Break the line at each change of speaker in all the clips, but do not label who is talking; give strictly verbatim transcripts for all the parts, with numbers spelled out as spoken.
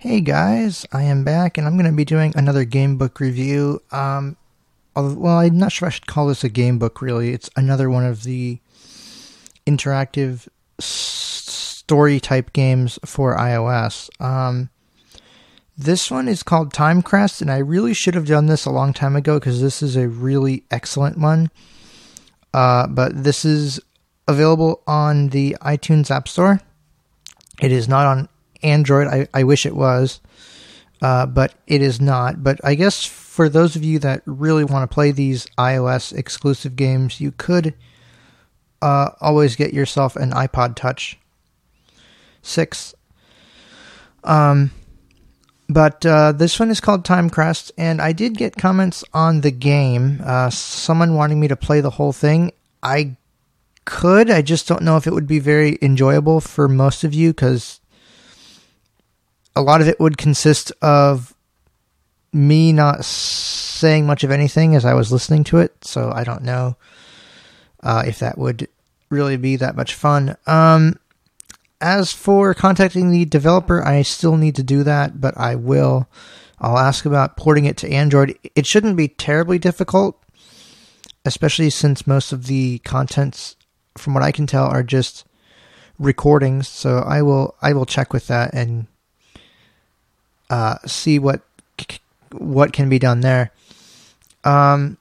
Hey guys, I am back and I'm going to be doing another game book review. Um, well, I'm not sure I should call this a game book really. It's another one of the interactive s- story type games for iOS. Um, this one is called Time Crest, and I really should have done this a long time ago because this is a really excellent one. Uh, but this is available on the iTunes App Store. It is not on Android. I, I wish it was, uh, but it is not. But I guess for those of you that really want to play these iOS exclusive games, you could uh, always get yourself an iPod Touch six. Um, but uh, this one is called Time Crest, and I did get comments on the game. Uh, someone wanting me to play the whole thing. I could. I just don't know if it would be very enjoyable for most of you, because a lot of it would consist of me not saying much of anything as I was listening to it, so I don't know uh, if that would really be that much fun. Um, as for contacting the developer, I still need to do that, but I will. I'll ask about porting it to Android. It shouldn't be terribly difficult, especially since most of the contents, from what I can tell, are just recordings, so I will I will check with that and Uh, see what what can be done there. Um,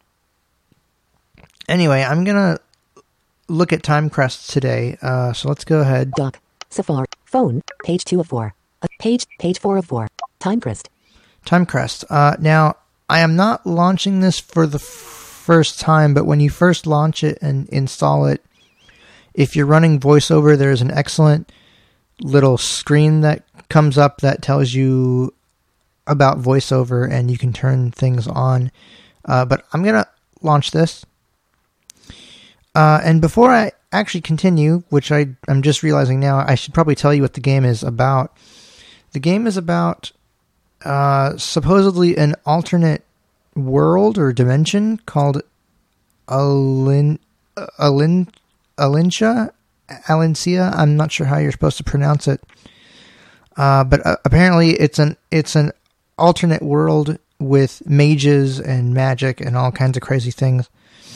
anyway, I'm gonna look at Time Crest today. Uh, so let's go ahead.
Dock, Safari, phone, page two of four. Uh, page, page four of four. Time Crest.
Time Crest. Uh, now, I am not launching this for the f- first time, but when you first launch it and install it, if you're running VoiceOver, there's an excellent little screen that comes up that tells you about VoiceOver, and you can turn things on. Uh, but I'm going to launch this. Uh, and before I actually continue, which I, I'm just realizing now, I should probably tell you what the game is about. The game is about uh, supposedly an alternate world or dimension called Alin, Alin, Alincia? Alincia? I'm not sure how you're supposed to pronounce it. Uh, but uh, apparently it's an it's an alternate world with mages and magic and all kinds of crazy things.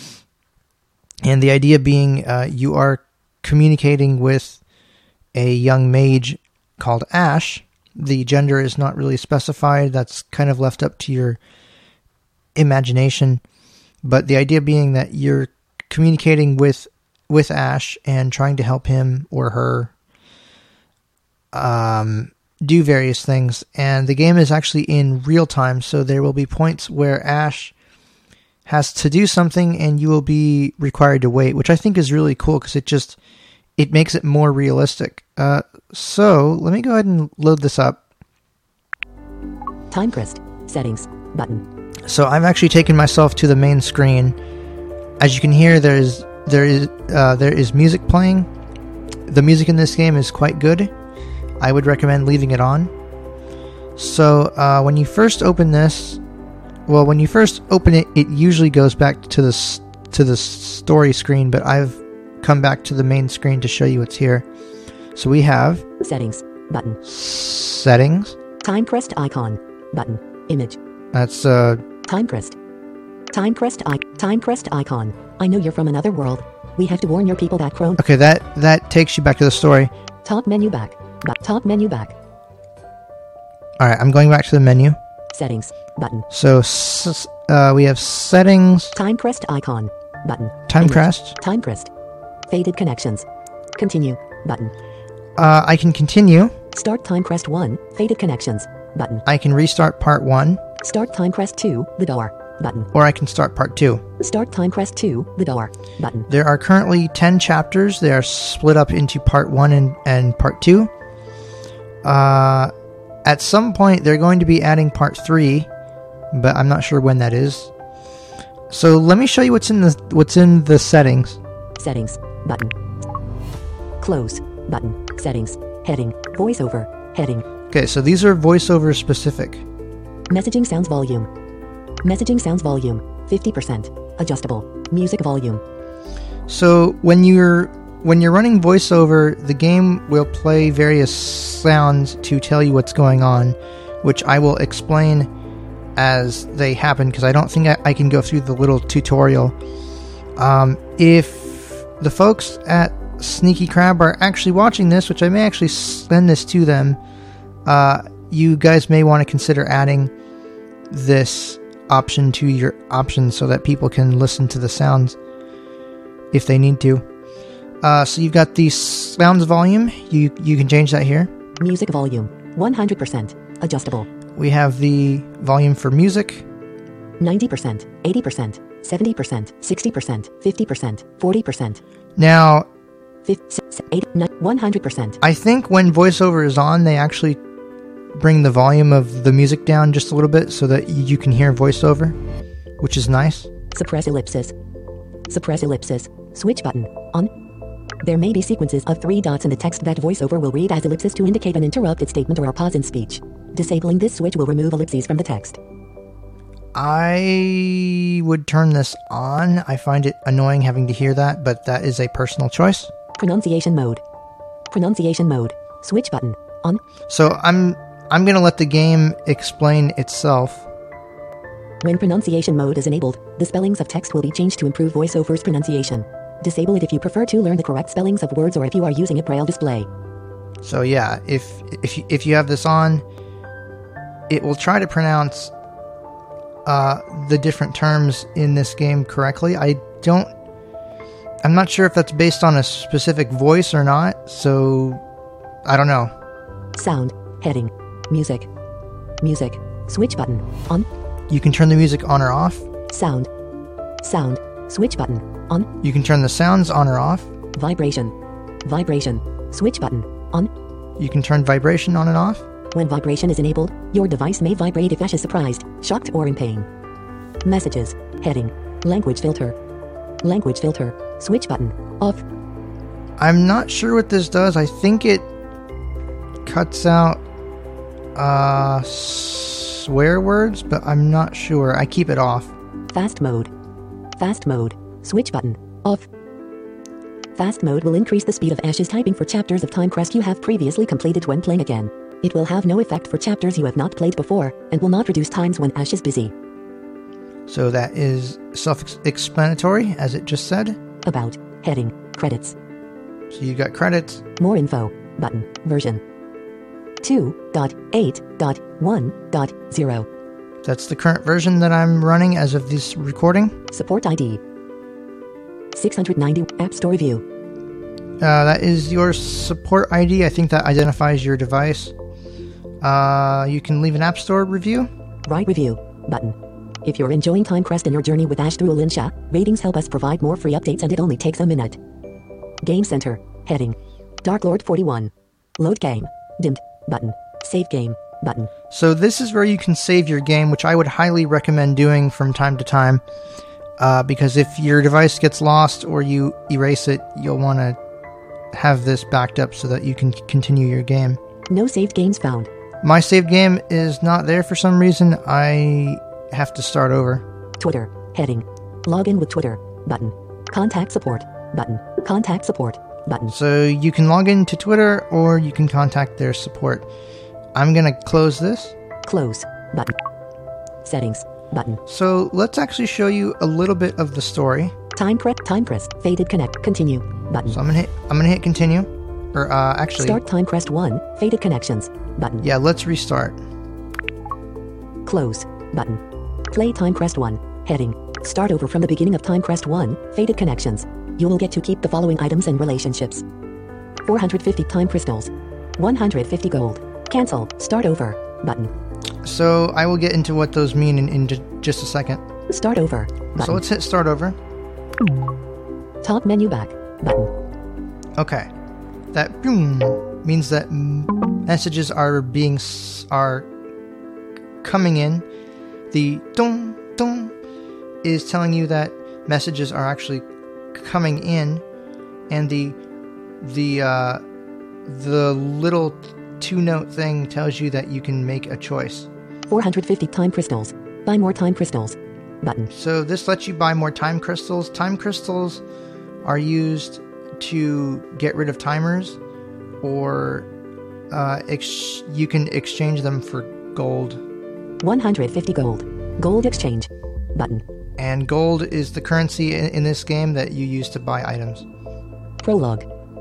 And the idea being uh, you are communicating with a young mage called Ash. The gender is not really specified. That's kind of left up to your imagination. But the idea being that you're communicating with with Ash and trying to help him or her um, do various things. And the game is actually in real time, so there will be points where Ash has to do something and you will be required to wait, which I think is really cool because it just it makes it more realistic. Uh, so let me go ahead and load this up.
Time Crest. Settings. Button.
So I've actually taken myself to the main screen. As you can hear, there's there is uh, there is music playing. The music in this game is quite good. I would recommend leaving it on. So uh, when you first open this, well, when you first open it, it usually goes back to the to the story screen. But I've come back to the main screen to show you what's here. So we have
Settings. Button.
Settings.
Time Crest icon. Button. Image.
That's uh.
Time Crest. Time Crest I Time Crest icon. I know you're from another world. We have to warn your people that Chrome.
Okay, that that takes you back to the story.
Top menu back. Back. Top menu back.
All right, I'm going back to the menu.
Settings. Button.
So s- uh, we have settings.
Time Crest icon. Button.
Time
Image.
Crest.
Time Crest. Faded connections. Continue. Button.
Uh, I can continue.
Start Time Crest one. Faded connections. Button.
I can restart part one.
Start Time Crest two. The door. Button.
Or I can start part two.
Start Time Crest two. The door. Button.
There are currently ten chapters. They are split up into part one and, and part two. Uh, at some point, they're going to be adding part three, but I'm not sure when that is. So let me show you what's in the what's in the settings.
Settings. Button. Close. Button. Settings. Heading. VoiceOver. Heading.
Okay, so these are VoiceOver specific.
Messaging sounds volume. Messaging sounds volume. fifty percent. Adjustable. Music volume.
So when you're when you're running voiceover, the game will play various sounds to tell you what's going on, which I will explain as they happen, because I don't think I, I can go through the little tutorial. Um, if the folks at Sneaky Crab are actually watching this, which I may actually send this to them, uh, you guys may want to consider adding this option to your options so that people can listen to the sounds if they need to. Uh, so you've got the sounds volume. You you can change that here.
Music volume, one hundred percent. Adjustable.
We have the volume for music.
ninety percent, eighty percent, seventy percent, sixty percent, fifty percent, forty percent.
Now,
fifty, eighty, one hundred percent.
I think when voiceover is on, they actually bring the volume of the music down just a little bit so that you can hear voiceover, which is nice.
Suppress ellipsis. Suppress ellipsis. Switch button. On. There may be sequences of three dots in the text that voiceover will read as ellipsis to indicate an interrupted statement or a pause in speech. Disabling this switch will remove ellipses from the text.
I would turn this on. I find it annoying having to hear that, but that is a personal choice.
Pronunciation mode. Pronunciation mode. Switch button. On.
So I'm I'm going to let the game explain itself.
When pronunciation mode is enabled, the spellings of text will be changed to improve voiceover's pronunciation. Disable it if you prefer to learn the correct spellings of words or if you are using a braille display.
So yeah, if if you, if you have this on, it will try to pronounce uh, the different terms in this game correctly. I don't... I'm not sure if that's based on a specific voice or not, so I don't know.
Sound. Heading. Music. Music. Switch button. On.
You can turn the music on or off.
Sound. Sound. Switch button. On.
You can turn the sounds on or off.
Vibration. Vibration. Switch button. On.
You can turn vibration on and off.
When vibration is enabled, your device may vibrate if Ash is surprised, shocked, or in pain. Messages. Heading. Language filter. Language filter. Switch button. Off.
I'm not sure what this does. I think it cuts out uh, swear words, but I'm not sure. I keep it off.
Fast mode. Fast mode. Switch button. Off. Fast mode will increase the speed of Ash's typing for chapters of Time Quest you have previously completed when playing again. It will have no effect for chapters you have not played before, and will not reduce times when Ash is busy.
So that is self-explanatory, as it just said.
About. Heading. Credits.
So you got credits.
More info. Button. Version. two point eight point one point zero.
That's the current version that I'm running as of this recording.
Support I D. six hundred ninety. App Store review.
Uh, that is your support I D. I think that identifies your device. Uh, you can leave an App Store review.
Write review. Button. If you're enjoying Time Quest and your journey with Ash through Alinsha, ratings help us provide more free updates and it only takes a minute. Game Center. Heading. Dark Lord forty-one. Load game. Dimmed. Button. Save game. Button.
So this is where you can save your game, which I would highly recommend doing from time to time. Uh, because if your device gets lost or you erase it, you'll want to have this backed up so that you can continue your game.
No saved games found.
My saved game is not there for some reason. I have to start over.
Twitter. Heading. Login with Twitter. Button. Contact support. Button. Contact support. Button.
So you can log into Twitter or you can contact their support. I'm going to close this.
Close. Button. Settings. Button.
So let's actually show you a little bit of the story.
Time press. Time press. Faded connect. Continue. Button.
So I'm gonna hit. I'm gonna hit continue. Or uh, actually.
Start Time Quest one. Faded connections. Button.
Yeah. Let's restart.
Close. Button. Play Time Quest one. Heading. Start over from the beginning of Time Quest one. Faded connections. You will get to keep the following items and relationships. four hundred fifty time crystals. one hundred fifty gold. Cancel. Start over. Button.
So I will get into what those mean in, in j- just a second.
Start over. Button.
So let's hit start over.
Top menu back. Button.
Okay. That boom means that messages are being s- are coming in. The dong dong is telling you that messages are actually coming in, and the the uh, the little two-note thing tells you that you can make a choice.
four hundred fifty time crystals. Buy more time crystals. Button.
So this lets you buy more time crystals. Time crystals are used to get rid of timers, or uh, ex- you can exchange them for gold.
one hundred fifty gold. Gold exchange. Button.
And gold is the currency in, in this game that you use to buy items.
Prologue.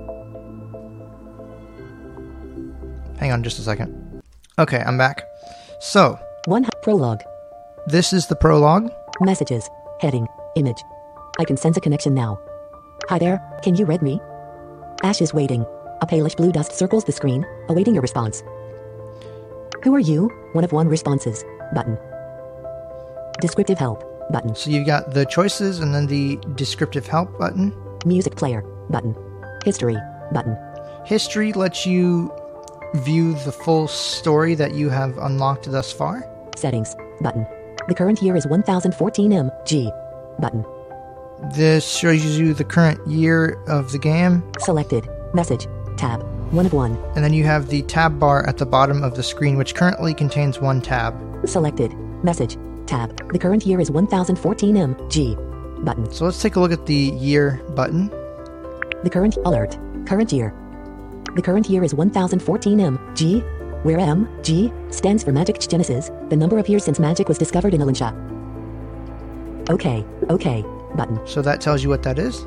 Hang on just a second. Okay, I'm back. So,
One prologue.
this is the prologue.
Messages. Heading. Image. I can sense a connection now. Hi there, can you read me? Ash is waiting. A palish blue dust circles the screen, awaiting your response. Who are you? One of one responses. Button. Descriptive help. Button.
So you've got the choices and then the descriptive help button.
Music player. Button. History. Button.
History lets you view the full story that you have unlocked thus far.
Settings. Button. The current year is one thousand fourteen M G. Button.
This shows you the current year of the game.
Selected. Message. Tab. One of one.
And then you have the tab bar at the bottom of the screen, which currently contains one tab.
Selected. Message. Tab. The current year is one thousand fourteen M G. Button.
So let's take a look at the year button.
The current alert. Current year. The current year is one thousand fourteen M G, where M G stands for Magic Genesis, the number of years since magic was discovered in Alinsha. Okay. Okay. Button.
So that tells you what that is.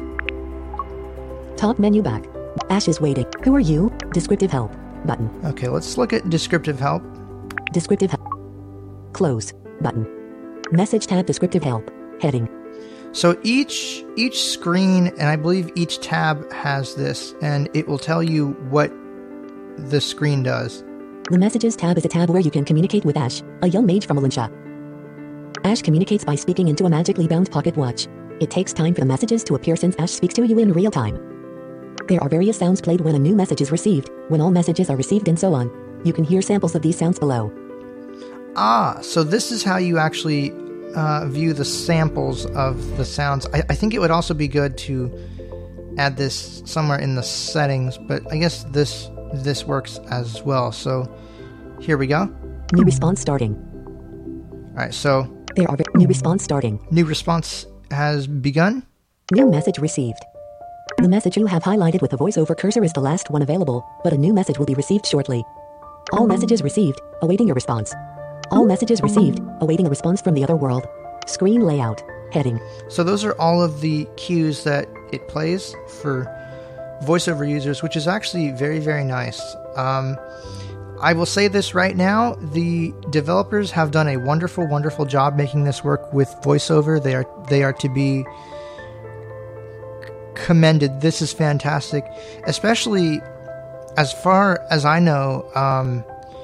Top menu back. Ash is waiting. Who are you? Descriptive help. Button.
Okay, let's look at descriptive help.
Descriptive help. Close. Button. Message tab. Descriptive help. Heading.
So each each screen, and I believe each tab has this, and it will tell you what the screen does.
The Messages tab is a tab where you can communicate with Ash, a young mage from Alinsha. Ash communicates by speaking into a magically bound pocket watch. It takes time for the messages to appear since Ash speaks to you in real time. There are various sounds played when a new message is received, when all messages are received, and so on. You can hear samples of these sounds below.
Ah, so this is how you actually uh, view the samples of the sounds. I, I think it would also be good to add this somewhere in the settings, but I guess this this works as well. So here we go.
New response starting.
All right, so
There are v- new response starting.
new response has begun.
New message received. The message you have highlighted with the voiceover cursor is the last one available, but a new message will be received shortly. All messages received, awaiting your response. All messages received, awaiting a response from the other world. Screen layout. Heading.
So those are all of the cues that it plays for voiceover users, which is actually very, very nice. Um, I will say this right now, the developers have done a wonderful, wonderful job making this work with voiceover. They are they are to be commended. This is fantastic, especially as far as I know, um,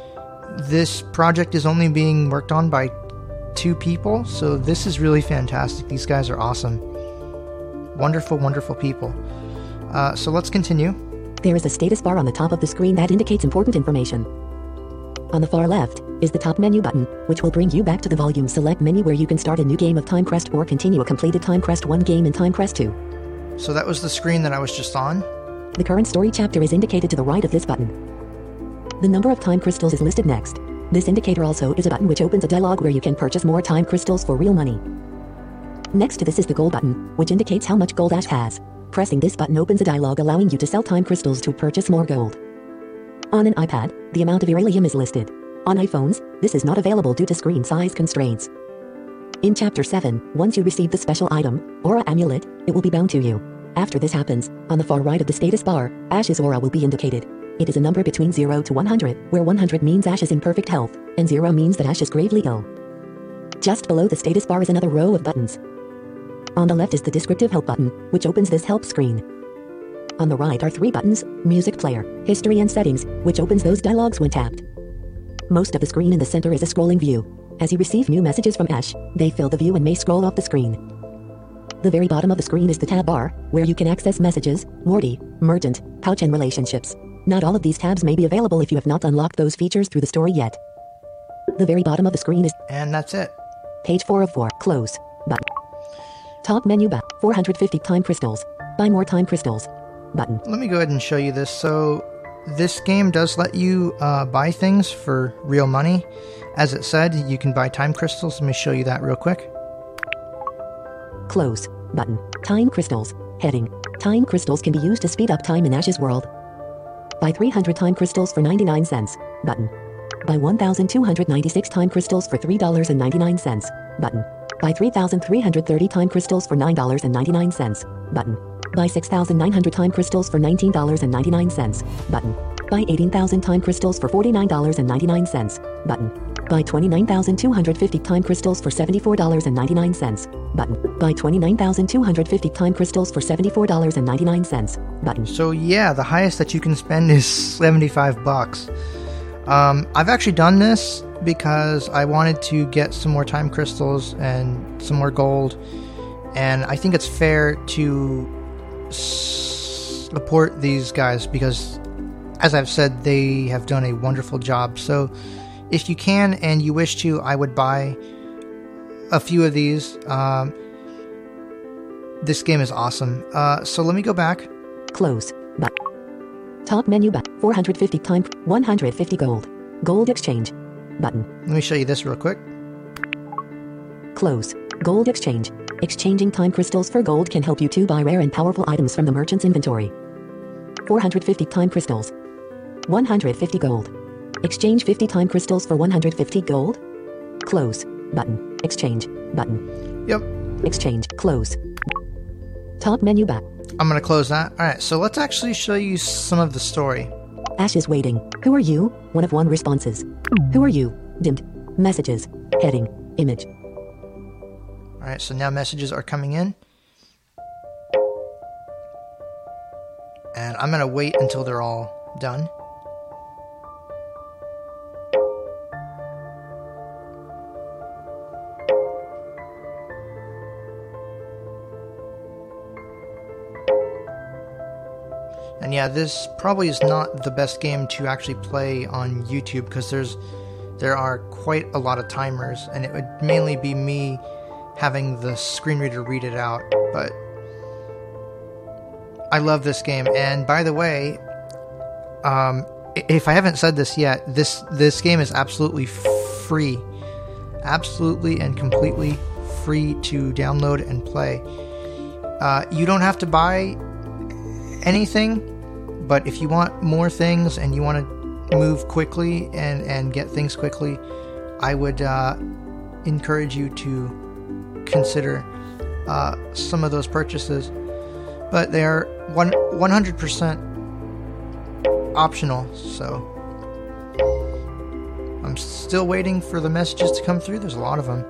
this project is only being worked on by two people, so this is really fantastic. These guys are awesome. Wonderful, wonderful people. Uh, so let's continue.
There is a status bar on the top of the screen that indicates important information. On the far left is the top menu button, which will bring you back to the volume select menu where you can start a new game of Time Crest or continue a completed Time Crest one game in Time Crest two.
So that was the screen that I was just on.
The current story chapter is indicated to the right of this button. The number of time crystals is listed next. This indicator also is a button which opens a dialog where you can purchase more time crystals for real money. Next to this is the gold button, which indicates how much gold Ash has. Pressing this button opens a dialog allowing you to sell time crystals to purchase more gold. On an iPad, the amount of Irelium is listed. On iPhones, this is not available due to screen size constraints. In Chapter seven, once you receive the special item, Aura Amulet, it will be bound to you. After this happens, on the far right of the status bar, Ash's aura will be indicated. It is a number between zero to one hundred, where one hundred means Ash is in perfect health, and zero means that Ash is gravely ill. Just below the status bar is another row of buttons. On the left is the descriptive help button, which opens this help screen. On the right are three buttons, music player, history and settings, which opens those dialogues when tapped. Most of the screen in the center is a scrolling view. As you receive new messages from Ash, they fill the view and may scroll off the screen. The very bottom of the screen is the tab bar, where you can access messages, Morty, Merchant, Pouch and relationships. Not all of these tabs may be available if you have not unlocked those features through the story yet. The very bottom of the screen is
And that's it.
page four of four, close, button. Top menu back, four hundred fifty time crystals. Buy more time crystals, button.
Let me go ahead and show you this. So this game does let you uh, buy things for real money. As it said, you can buy time crystals. Let me show you that real quick.
Close, button. Time crystals. Heading. Time crystals can be used to speed up time in Ash's world. Buy three hundred time crystals for ninety-nine cents. Button. Buy one thousand two hundred ninety-six time crystals for three dollars and ninety-nine cents. Button. Buy three thousand three hundred thirty time crystals for nine dollars and ninety-nine cents. Button. Buy six thousand nine hundred time crystals for nineteen dollars and ninety-nine cents. Button. Buy eighteen thousand time crystals for forty-nine dollars and ninety-nine cents. Button. Buy twenty-nine thousand two hundred fifty time crystals for seventy-four dollars and ninety-nine cents. Button. Buy twenty-nine thousand two hundred fifty time crystals for seventy-four dollars and ninety-nine cents. Button.
So yeah, the highest that you can spend is seventy-five bucks. Um, I've actually done this because I wanted to get some more time crystals and some more gold, and I think it's fair to support these guys because, as I've said, they have done a wonderful job. So if you can and you wish to, I would buy a few of these. Um, this game is awesome. Uh, so let me go back.
Close. But top menu back. four hundred fifty time. one hundred fifty gold. Gold exchange. Button.
Let me show you this real quick.
Close. Gold exchange. Exchanging time crystals for gold can help you to buy rare and powerful items from the merchant's inventory. four hundred fifty time crystals. one hundred fifty gold. Exchange fifty time crystals for one hundred fifty gold. Close. Button. Exchange. Button.
Yep.
Exchange. Close. Top menu back.
I'm going to close that. Alright, so let's actually show you some of the story.
Ash is waiting. Who are you? One of one responses. Who are you? Dimmed. Messages. Heading. Image.
Alright, so now messages are coming in. And I'm going to wait until they're all done. And yeah, this probably is not the best game to actually play on YouTube because there's there are quite a lot of timers, and it would mainly be me having the screen reader read it out. But I love this game, and by the way, um, if I haven't said this yet, this this game is absolutely free, absolutely and completely free to download and play. Uh, you don't have to buy anything, but if you want more things and you want to move quickly and, and get things quickly, I would uh, encourage you to consider uh, some of those purchases. But they are one, one hundred percent optional, so I'm still waiting for the messages to come through. There's a lot of them.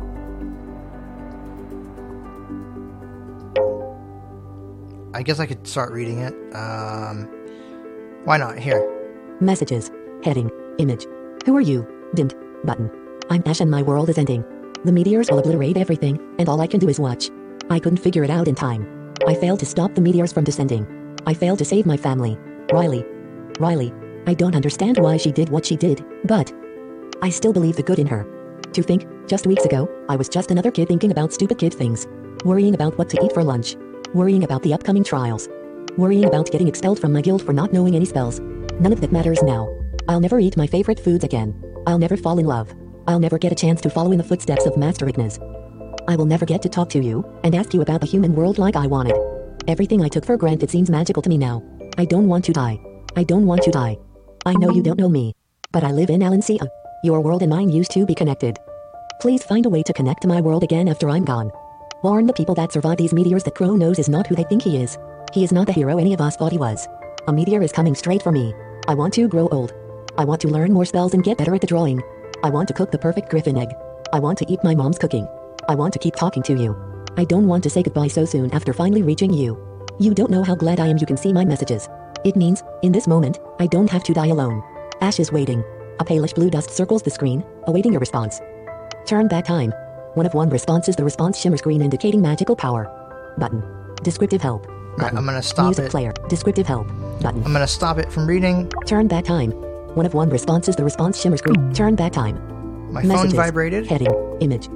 I guess I could start reading it. Um, why not? Here.
Messages. Heading. Image. Who are you? Dimmed. Button. I'm Ash and my world is ending. The meteors will obliterate everything, and all I can do is watch. I couldn't figure it out in time. I failed to stop the meteors from descending. I failed to save my family. Riley. Riley. I don't understand why she did what she did, but I still believe the good in her. To think, just weeks ago, I was just another kid thinking about stupid kid things. Worrying about what to eat for lunch. Worrying about the upcoming trials. Worrying about getting expelled from my guild for not knowing any spells. None of that matters now. I'll never eat my favorite foods again. I'll never fall in love. I'll never get a chance to follow in the footsteps of Master Ignis. I will never get to talk to you and ask you about the human world like I wanted. Everything I took for granted seems magical to me now. I don't want to die. I don't want to die. I know you don't know me, but I live in Alancia. Your world and mine used to be connected. Please find a way to connect to my world again after I'm gone. Warn the people that survive these meteors that Crow knows is not who they think he is. He is not the hero any of us thought he was. A meteor is coming straight for me. I want to grow old. I want to learn more spells and get better at the drawing. I want to cook the perfect griffin egg. I want to eat my mom's cooking. I want to keep talking to you. I don't want to say goodbye so soon after finally reaching you. You don't know how glad I am you can see my messages. It means, in this moment, I don't have to die alone. Ash is waiting. A palish blue dust circles the screen, awaiting your response. Turn back time. One of one response is the response shimmer screen indicating magical power. Button. Descriptive help. Button.
Right, I'm gonna stop
Music
it.
player. Descriptive help. Button.
I'm gonna stop it from reading.
Turn back time. One of one response is the response shimmer screen. Turn back time.
My
Messages.
phone vibrated.
Heading. Image.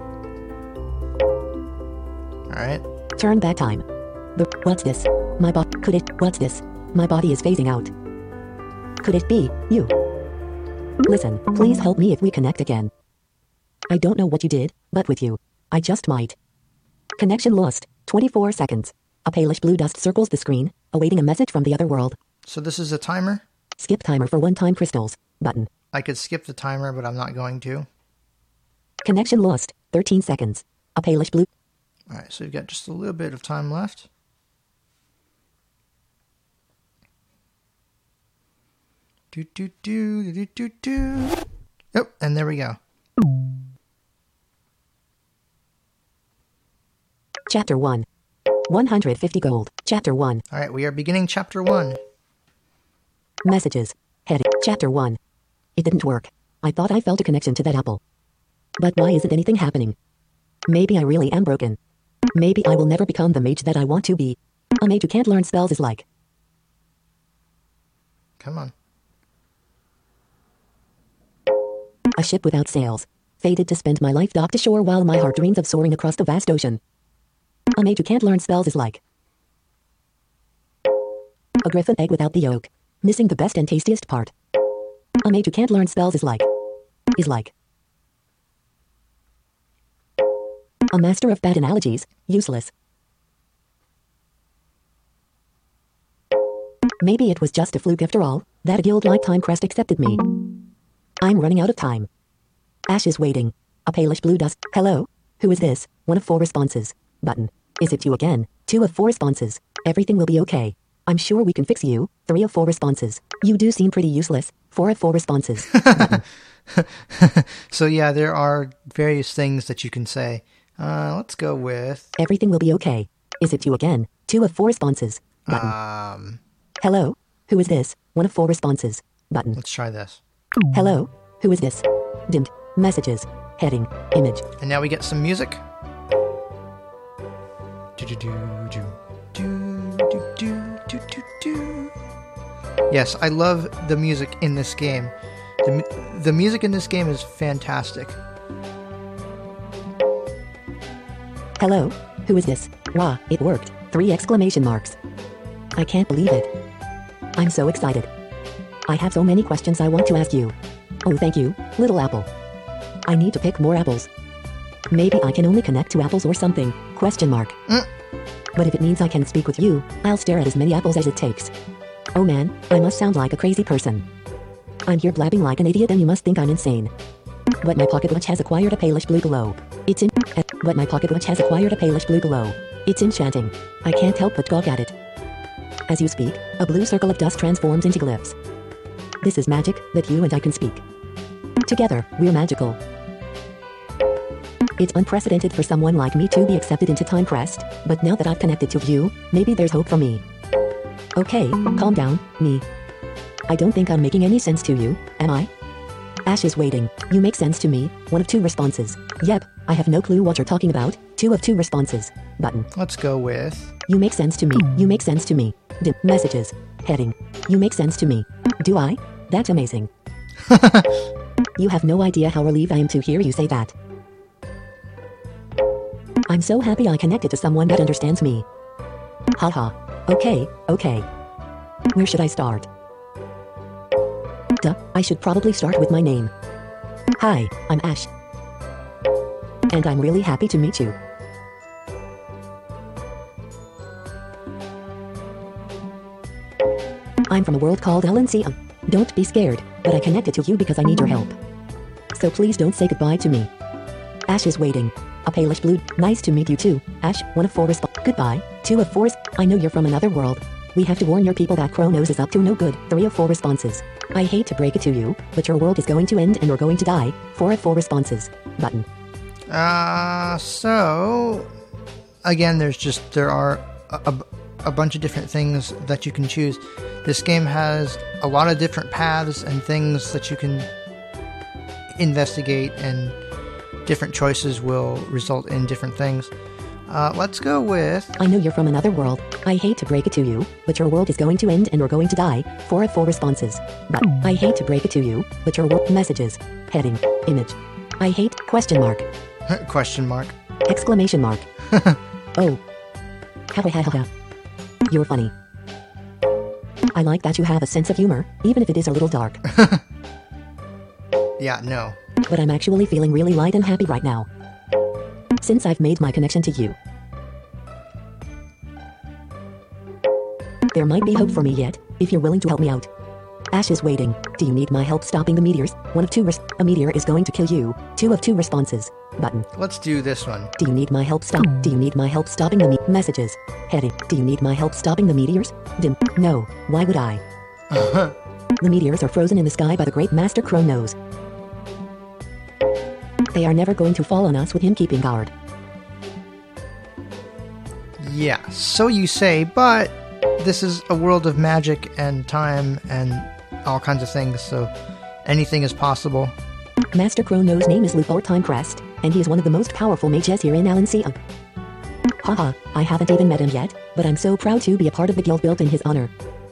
Alright.
Turn back time. The what's this? My body. Could it? What's this? My body is phasing out. Could it be you? Listen, please help me if we connect again. I don't know what you did, but with you, I just might. Connection lost. twenty-four seconds. A palish blue dust circles the screen, awaiting a message from the other world.
So this is a timer?
Skip timer for one-time crystals. Button.
I could skip the timer, but I'm not going to.
Connection lost. thirteen seconds. A palish blue...
Alright, so we've got just a little bit of time left. Do, do, do, do, do, do. Oh, and there we go.
Chapter one. one hundred fifty gold. Chapter one.
Alright, we are beginning Chapter one.
Messages. Heading. Chapter one. It didn't work. I thought I felt a connection to that apple. But why isn't anything happening? Maybe I really am broken. Maybe I will never become the mage that I want to be. A mage who can't learn spells is like...
Come on.
A ship without sails. Fated to spend my life docked ashore while my heart dreams of soaring across the vast ocean. A mage who can't learn spells is like... A griffin egg without the yolk. Missing the best and tastiest part. A mage who can't learn spells is like... Is like... A master of bad analogies. Useless. Maybe it was just a fluke after all, that a guild like Timecrest accepted me. I'm running out of time. Ash is waiting. A palish blue dust. Hello? Who is this? One of four responses. Button. Is it you again? Two of four responses. Everything will be okay. I'm sure we can fix you. Three of four responses. You do seem pretty useless. Four of four responses.
So yeah, there are various things that you can say. Uh, let's go with...
Everything will be okay. Is it you again? Two of four responses. Button.
Um,
Hello? Who is this? One of four responses. Button.
let's try this.
Hello? Who is this? Dimmed. Messages. Heading. Image.
And now we get some music. Do, do, do, do, do, do, do, do, do, do. Yes, I love the music in this game. The, mu- the music in this game is fantastic.
Hello? Who is this? Rah, it worked. Three exclamation marks. I can't believe it. I'm so excited. I have so many questions I want to ask you. Oh, thank you, little apple. I need to pick more apples. Maybe I can only connect to apples or something. Question mark.
Mm.
But if it means I can speak with you, I'll stare at as many apples as it takes. Oh man, I must sound like a crazy person. I'm here blabbing like an idiot and you must think I'm insane. But my pocket watch has acquired a palish blue glow. It's in- But my pocket watch has acquired a palish blue glow. It's enchanting. I can't help but gawk at it. As you speak, a blue circle of dust transforms into glyphs. This is magic, that you and I can speak. Together, we're magical. It's unprecedented for someone like me to be accepted into Timecrest, but now that I've connected to you, maybe there's hope for me. Okay, calm down, me. I don't think I'm making any sense to you, am I? Ash is waiting. You make sense to me. One of two responses. Yep, I have no clue what you're talking about. Two of two responses. Button.
Let's go with...
You make sense to me. You make sense to me. Dim. Messages. Heading. You make sense to me. Do I? That's amazing. You have no idea how relieved I am to hear you say that. I'm so happy I connected to someone that understands me. Haha. Okay, okay. Where should I start? Duh, I should probably start with my name. Hi, I'm Ash. And I'm really happy to meet you. I'm from a world called L N C. Um, don't be scared, but I connected to you because I need your help. So please don't say goodbye to me. Ash is waiting. A palish blue. Nice to meet you too, Ash. One of four resp- Goodbye. Two of four. I know you're from another world. We have to warn your people that Kronos is up to no good. Three of four responses. I hate to break it to you, but your world is going to end and you're going to die. Four of four responses. Button.
Uh, so... Again, there's just... There are a, a, a bunch of different things that you can choose. This game has a lot of different paths and things that you can investigate, and different choices will result in different things. Uh, let's go with...
I know you're from another world. I hate to break it to you, but your world is going to end and you're going to die. Four of four responses. But I hate to break it to you, but your world... Messages. Heading. Image. I hate... Question mark.
Question mark.
Exclamation mark. Oh. Ha ha ha ha. You're funny. I like that you have a sense of humor, even if it is a little dark.
Yeah, no.
But I'm actually feeling really light and happy right now. Since I've made my connection to you. There might be hope for me yet, if you're willing to help me out. Ash is waiting. Do you need my help stopping the meteors? One of two res- A meteor is going to kill you. Two of two responses. Button.
Let's do this one.
Do you need my help stop? Do you need my help stopping the me- messages? Heading. Do you need my help stopping the meteors? Dim. No. Why would I? The meteors are frozen in the sky by the great Master Crow Nose. They are never going to fall on us with him keeping guard.
Yeah, so you say, but this is a world of magic and time and all kinds of things, so anything is possible.
Master Crow Nose's name is Luthor Timecrest, and he is one of the most powerful mages here in Alancia. Haha, I haven't even met him yet, but I'm so proud to be a part of the guild built in his honor.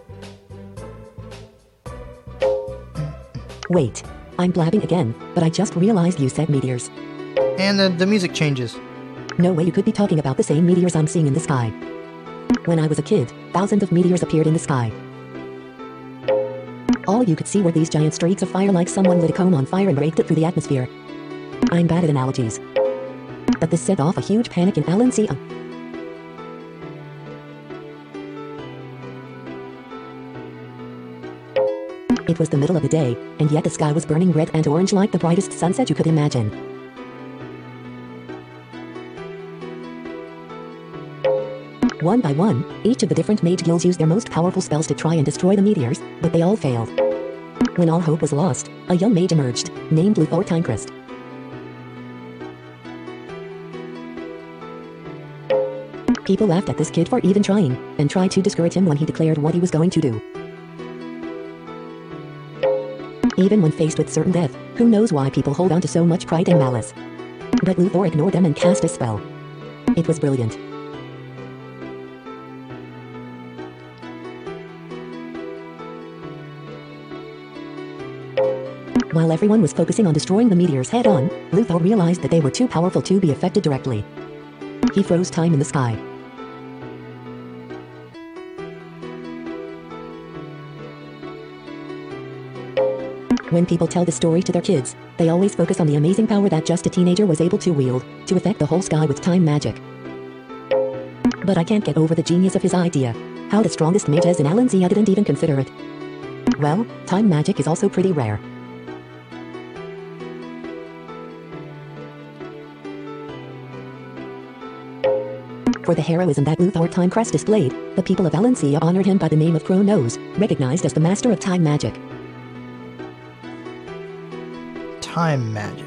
Wait, I'm blabbing again, but I just realized you said meteors.
And the, the music changes.
No way you could be talking about the same meteors I'm seeing in the sky. When I was a kid, thousands of meteors appeared in the sky. All you could see were these giant streaks of fire like someone lit a cone on fire and raked it through the atmosphere. I'm bad at analogies. But this set off a huge panic in Alancia. It was the middle of the day, and yet the sky was burning red and orange like the brightest sunset you could imagine. One by one, each of the different mage guilds used their most powerful spells to try and destroy the meteors, but they all failed. When all hope was lost, a young mage emerged, named Luthor Timecrest. People laughed at this kid for even trying, and tried to discourage him when he declared what he was going to do. Even when faced with certain death, who knows why people hold on to so much pride and malice. But Luthor ignored them and cast a spell. It was brilliant. While everyone was focusing on destroying the meteors head-on, Luthor realized that they were too powerful to be affected directly. He froze time in the sky. When people tell this story to their kids, they always focus on the amazing power that just a teenager was able to wield, to affect the whole sky with time magic. But I can't get over the genius of his idea. How the strongest mages in Alancia didn't even consider it. Well, time magic is also pretty rare. For the heroism that Luthor Timecrest displayed, the people of Alancia honored him by the name of Crow Nose, recognized as the master of time magic.
Time magic.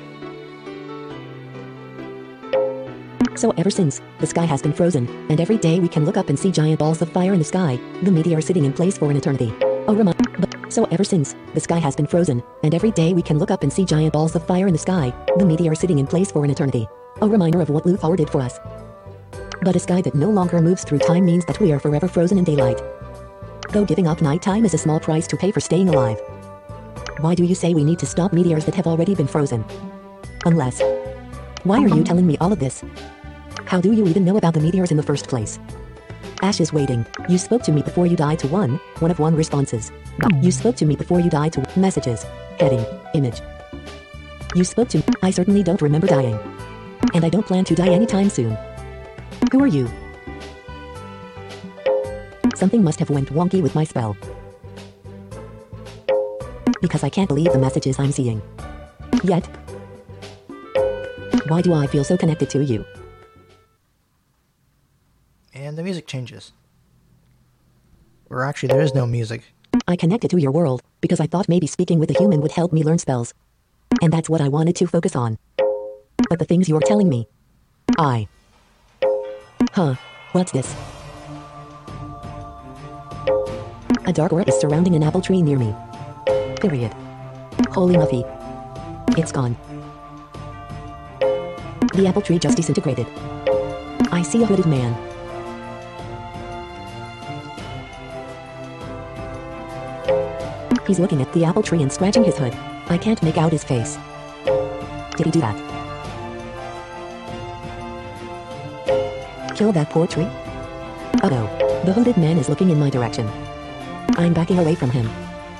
So ever since, the sky has been frozen, and every day we can look up and see giant balls of fire in the sky, the meteor sitting in place for an eternity. Oh, remind. But so ever since, the sky has been frozen, and every day we can look up and see giant balls of fire in the sky, the meteor sitting in place for an eternity. A reminder of what Luthor did for us. But a sky that no longer moves through time means that we are forever frozen in daylight. Though giving up nighttime is a small price to pay for staying alive. Why do you say we need to stop meteors that have already been frozen? Unless... Why are you telling me all of this? How do you even know about the meteors in the first place? Ash is waiting. You spoke to me before you died to one, one of one responses. You spoke to me before you died to messages. Heading. Image. You spoke to me. I certainly don't remember dying. And I don't plan to die anytime soon. Who are you? Something must have went wonky with my spell. Because I can't believe the messages I'm seeing. Yet. Why do I feel so connected to you?
And the music changes. Or actually, there is no music.
I connected to your world, because I thought maybe speaking with a human would help me learn spells. And that's what I wanted to focus on. But the things you're telling me... I... Huh. What's this? A dark orb is surrounding an apple tree near me. Period. Holy Muffy. It's gone. The apple tree just disintegrated. I see a hooded man. He's looking at the apple tree and scratching his hood. I can't make out his face. Did he do that? Kill that poor tree? Uh-oh. The hooded man is looking in my direction. I'm backing away from him.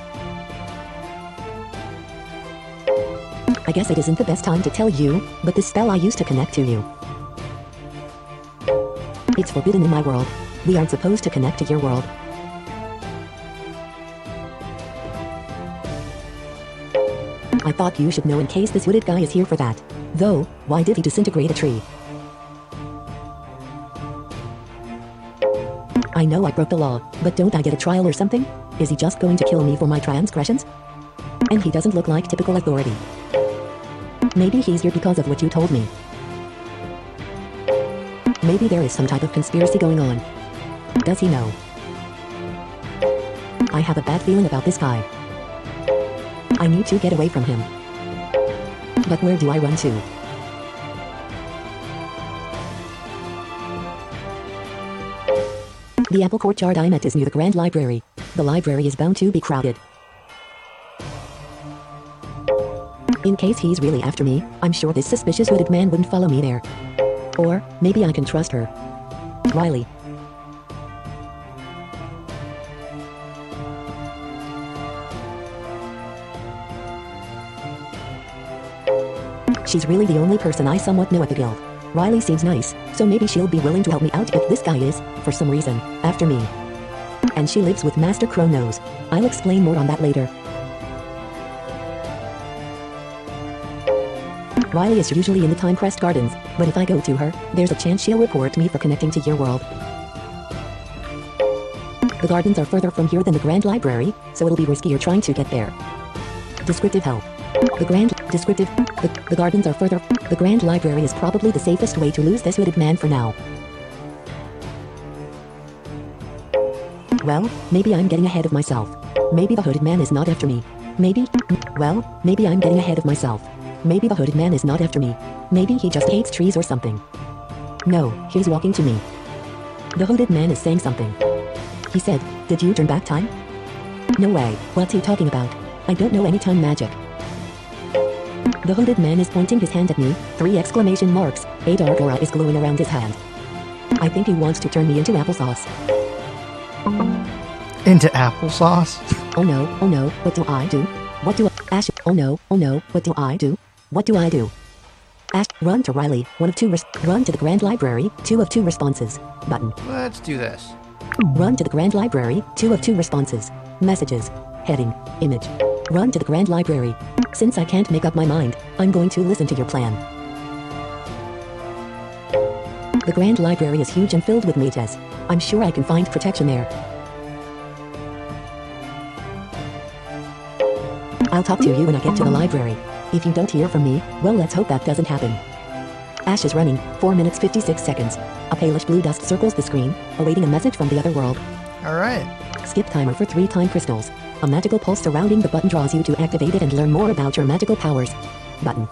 I guess it isn't the best time to tell you, but the spell I used to connect to you. It's forbidden in my world. We aren't supposed to connect to your world. I thought you should know in case this hooded guy is here for that. Though, why did he disintegrate a tree? I know I broke the law, but don't I get a trial or something? Is he just going to kill me for my transgressions? And he doesn't look like typical authority. Maybe he's here because of what you told me. Maybe there is some type of conspiracy going on. Does he know? I have a bad feeling about this guy. I need to get away from him. But where do I run to? The apple courtyard I'm at is near the Grand Library. The library is bound to be crowded. In case he's really after me, I'm sure this suspicious hooded man wouldn't follow me there. Or, maybe I can trust her. Riley. She's really the only person I somewhat know at the guild. Riley seems nice, so maybe she'll be willing to help me out if this guy is, for some reason, after me. And she lives with Master Kronos. I'll explain more on that later. Riley is usually in the Timecrest Gardens, but if I go to her, there's a chance she'll report me for connecting to your world. The gardens are further from here than the Grand Library, so it'll be riskier trying to get there. Descriptive help. The Grand... Descriptive... The, the gardens are further... The Grand Library is probably the safest way to lose this hooded man for now. Well, maybe I'm getting ahead of myself. Maybe the hooded man is not after me. Maybe... Well, maybe I'm getting ahead of myself. Maybe the hooded man is not after me. Maybe he just hates trees or something. No, he's walking to me. The hooded man is saying something. He said, "Did you turn back time?" No way, what's he talking about? I don't know any time magic. The hooded man is pointing his hand at me, three exclamation marks, a dark aura is glowing around his hand. I think he wants to turn me into applesauce.
Into applesauce?
Oh no, oh no, what do I do? What do I- Ash, oh no, oh no, what do I do? What do I do? Ash, run to Riley, one of two res- Run to the Grand Library, two of two responses. Button.
Let's do this.
Run to the Grand Library, two of two responses. Messages. Heading. Image. Run to the Grand Library. Since I can't make up my mind, I'm going to listen to your plan. The Grand Library is huge and filled with mages. I'm sure I can find protection there. I'll talk to you when I get to the library. If you don't hear from me, well, let's hope that doesn't happen. Ash is running, four minutes fifty-six seconds. A palish blue dust circles the screen, awaiting a message from the other world.
Alright.
Skip timer for three time crystals. A magical pulse surrounding the button draws you to activate it and learn more about your magical powers. Button.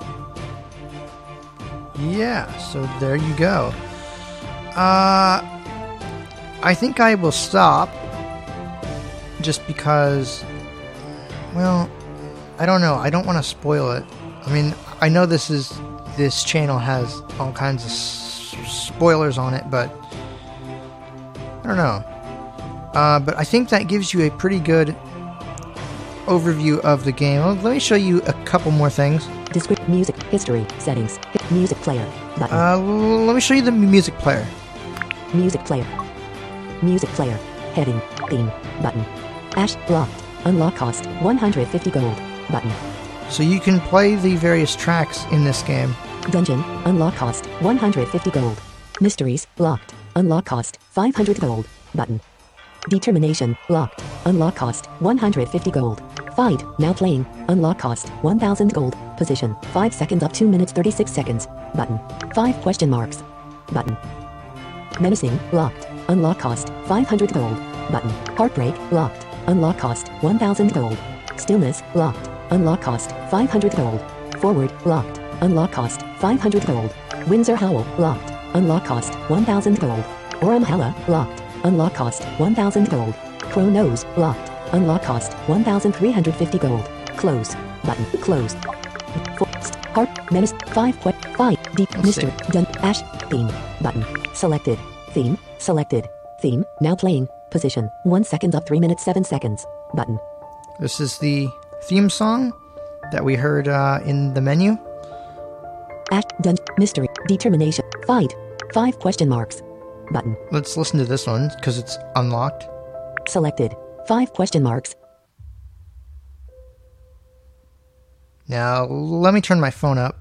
Yeah, so there you go. Uh, I think I will stop. Just because, well, I don't know. I don't want to spoil it. I mean, I know this is this channel has all kinds of s- spoilers on it, but I don't know. Uh, but I think that gives you a pretty good overview of the game. Well, let me show you a couple more things.
Descript music, history, settings, hi- music player, button.
Uh, l- let me show you the music player.
Music player. Music player. Heading, theme, button. Ash, locked. Unlock cost, one hundred fifty gold, button.
So you can play the various tracks in this game.
Dungeon, unlock cost, one hundred fifty gold. Mysteries, locked. Unlock cost, five hundred gold, button. Determination, locked. Unlock cost, one hundred fifty gold. Fight, now playing. Unlock cost, one thousand gold. Position, five seconds up two minutes thirty-six seconds, button. five question marks, button. Menacing, locked. Unlock cost, five hundred gold, button. Heartbreak, locked. Unlock cost, one thousand gold. Stillness, locked. Unlock cost, five hundred gold. Forward, locked. Unlock cost, five hundred gold. Windsor Howl, locked. Unlock cost, one thousand gold. Oramhala, locked. Unlock cost, one thousand gold. Kronos, locked. Unlock cost, one thousand three hundred fifty gold. Close, button, closed. Forced, heart, menace, five, que- fight, deep,
Let's
mystery, done, ash, theme, button, selected, theme, selected, theme, now playing, position, one second up three minutes seven seconds, button.
This is the theme song that we heard uh, in the menu.
Ash, done, mystery, determination, fight, five question marks, button,
Let's listen to this one because it's unlocked.
selected, five question marks,
Now, let me turn my phone up.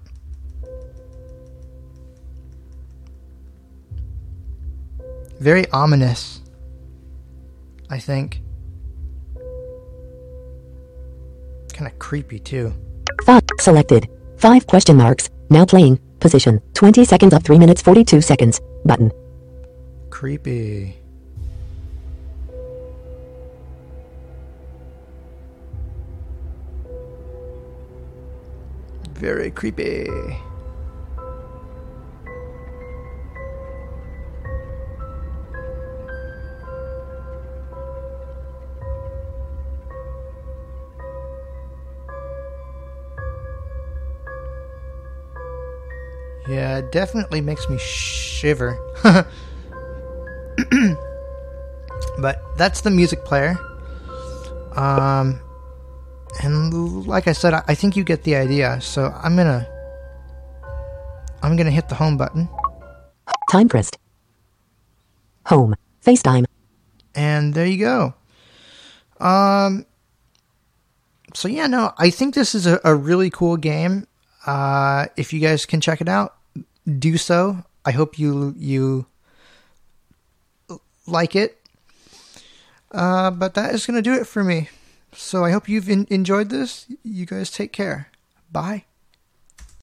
Very ominous, I think. Kind of creepy, too.
Five. Selected. Five question marks. Now playing. Position. twenty seconds of three minutes forty-two seconds. Button.
Creepy. Very creepy. Yeah, it definitely makes me shiver. But that's the music player. Um, and like I said, I think you get the idea. So I'm gonna, I'm gonna hit the home button.
Time pressed. Home. FaceTime.
And there you go. Um. So yeah, no, I think this is a, a really cool game. Uh, if you guys can check it out, do so. I hope you you like it. Uh, but that is going to do it for me. So I hope you've in- enjoyed this. You guys take care. Bye.